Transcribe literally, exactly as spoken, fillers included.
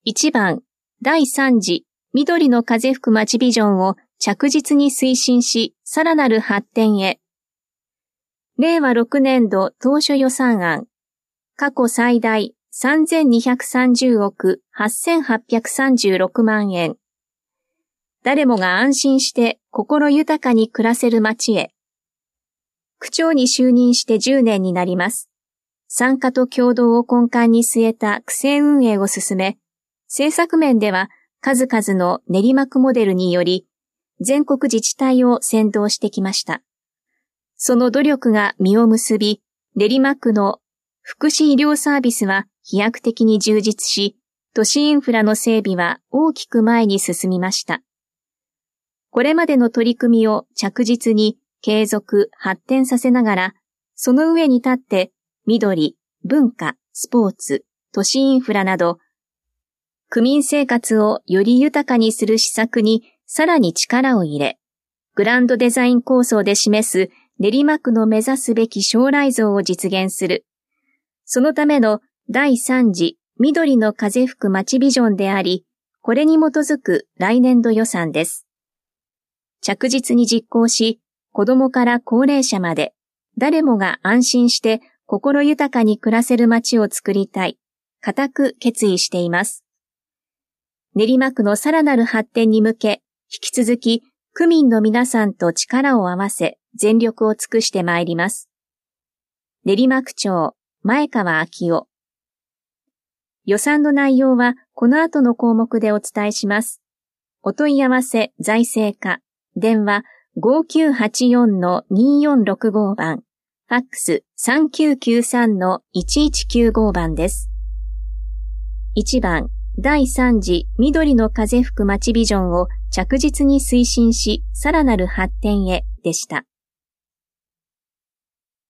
いちばん、だいさん次緑の風吹くまちビジョンを着実に推進し、さらなる発展へ。れいわろくねんど当初予算案、過去最大さんぜんにひゃくさんじゅうおくはっせんはっぴゃくさんじゅうろくまんえん。誰もが安心して心豊かに暮らせる街へ。区長に就任してじゅうねんになります。参加と協働を根幹に据えた区政運営を進め、政策面では数々の練馬区モデルにより、全国自治体を先導してきました。その努力が実を結び、練馬区の福祉医療サービスは飛躍的に充実し、都市インフラの整備は大きく前に進みました。これまでの取り組みを着実に継続、発展させながら、その上に立って緑、文化、スポーツ、都市インフラなど、区民生活をより豊かにする施策にさらに力を入れ、グランドデザイン構想で示す練馬区の目指すべき将来像を実現する。そのためのだいさん次緑の風吹くまちビジョンであり、これに基づく来年度予算です。着実に実行し、子どもから高齢者まで、誰もが安心して心豊かに暮らせる街を作りたい、固く決意しています。練馬区のさらなる発展に向け、引き続き区民の皆さんと力を合わせ、全力を尽くしてまいります。練馬区長、前川昭夫。予算の内容はこの後の項目でお伝えします。お問い合わせ財政課。電話 ごきゅうはちよんのによんろくご 番、ファックス さんきゅうきゅうさんのいちいちきゅうご 番です。いちばん、だいさん次緑の風吹くまちビジョンを着実に推進し、さらなる発展へでした。